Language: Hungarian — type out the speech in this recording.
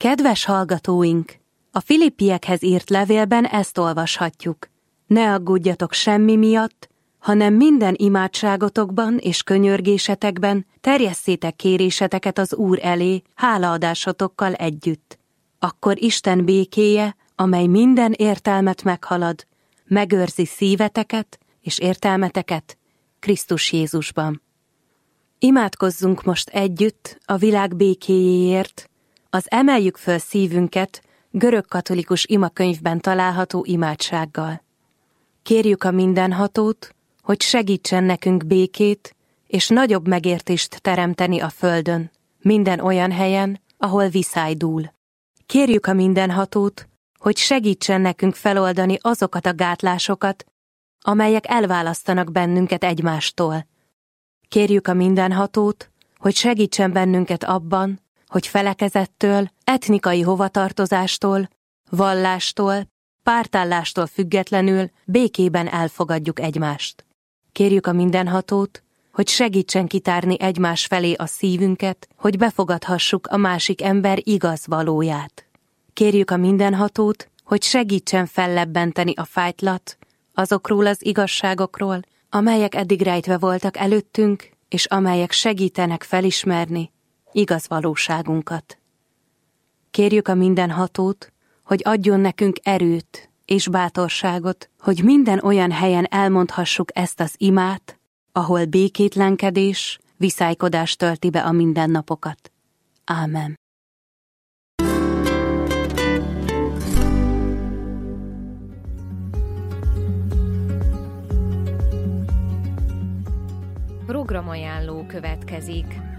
Kedves hallgatóink! A Filippiekhez írt levélben ezt olvashatjuk. Ne aggódjatok semmi miatt, hanem minden imádságotokban és könyörgésetekben terjesszétek kéréseteket az Úr elé, hálaadásotokkal együtt. Akkor Isten békéje, amely minden értelmet meghalad, megőrzi szíveteket és értelmeteket Krisztus Jézusban. Imádkozzunk most együtt a világ békéjéért, az Emeljük föl szívünket görögkatolikus imakönyvben található imádsággal. Kérjük a Mindenhatót, hogy segítsen nekünk békét és nagyobb megértést teremteni a földön, minden olyan helyen, ahol viszály dúl. Kérjük a Mindenhatót, hogy segítsen nekünk feloldani azokat a gátlásokat, amelyek elválasztanak bennünket egymástól. Kérjük a Mindenhatót, hogy segítsen bennünket abban, hogy felekezettől, etnikai hovatartozástól, vallástól, pártállástól függetlenül békében elfogadjuk egymást. Kérjük a Mindenhatót, hogy segítsen kitárni egymás felé a szívünket, hogy befogadhassuk a másik ember igaz valóját. Kérjük a Mindenhatót, hogy segítsen fellebbenteni a fájtlat azokról az igazságokról, amelyek eddig rejtve voltak előttünk, és amelyek segítenek felismerni igaz valóságunkat. Kérjük a Mindenhatót, hogy adjon nekünk erőt és bátorságot, hogy minden olyan helyen elmondhassuk ezt az imát, ahol békétlenkedés, viszálykodás tölti be a mindennapokat. Ámen. Programajánló következik.